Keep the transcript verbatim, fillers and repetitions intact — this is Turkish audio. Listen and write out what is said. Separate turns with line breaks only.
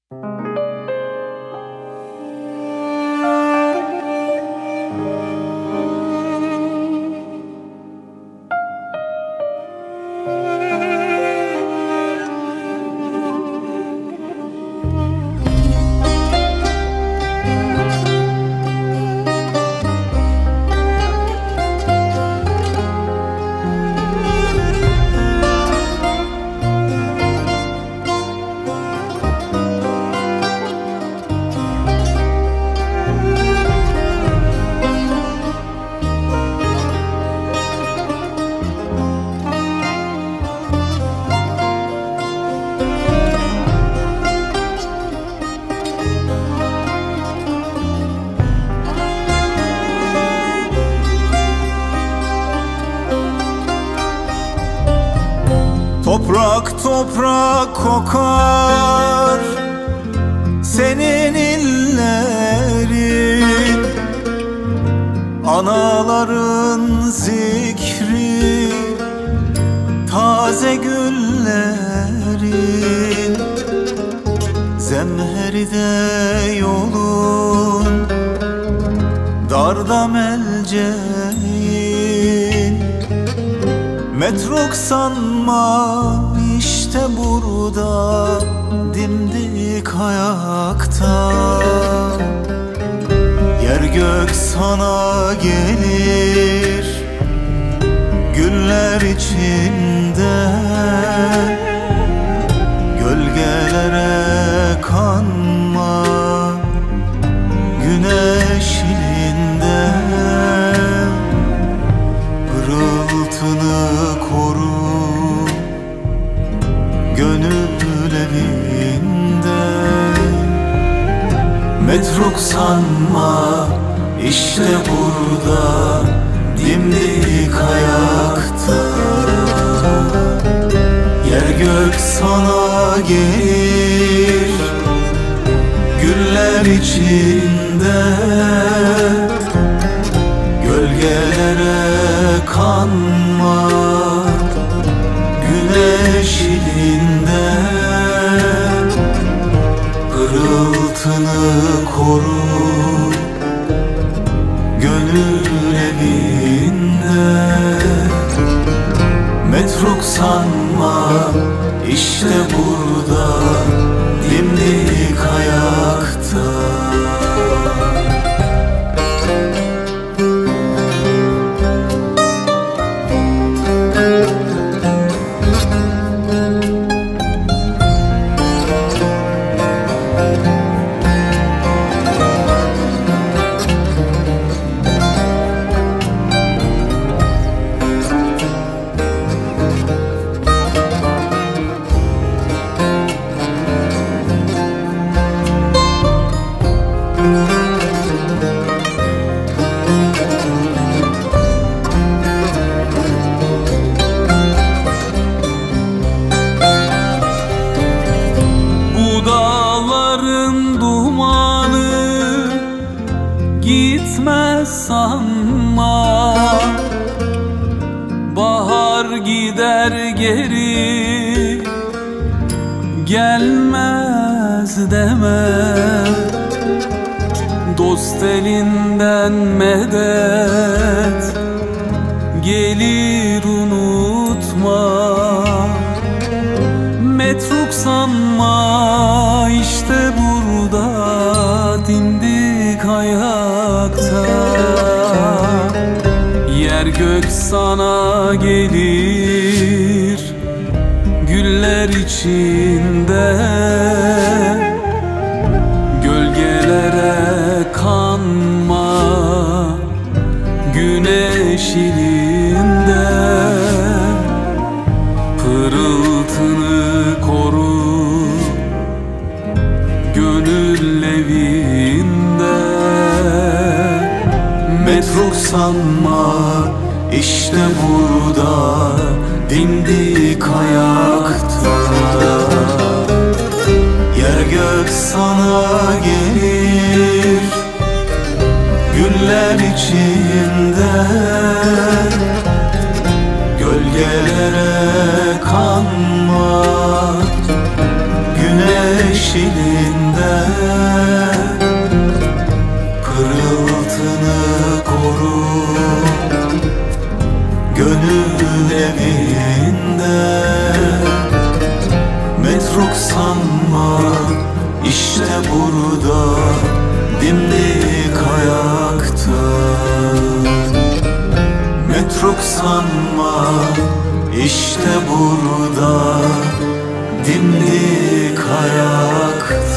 Toprak toprak kokar senin illerin, anaların zikri taze güllerin, zemheride yolun darda melceğin. Metruk sanma işte burada dimdik ayakta, yer gök sana gelir güller içinde, gölgelere kanma güneş ilinde. Pırıltını koru gönül evinde, metruk sanma işte burada dimdik ayakta, yer gök sana gelir güller içinde, gölgelere kanma güneş ilinde. Pırıltını koru gönül evinde, metruk sanma işte burada dimdik ayakta.
Gitmez sanma, bahar gider geri gelmez deme. Dost elinden medet gelir unutma, metruk sanma işte burada dimdik ayakta, yer gök sana gelir güller içinde, gölgelere kanma güneş ilinde. Pırıltını koru gönül evinde,
metruk sanma işte burada dimdik ayakta, yer gök sana gelir güller içinde, gölgelere kanma güneş ilinde. Metruk sanma, işte burada, dimdik ayakta. Metruk sanma, işte burada, dimdik ayakta.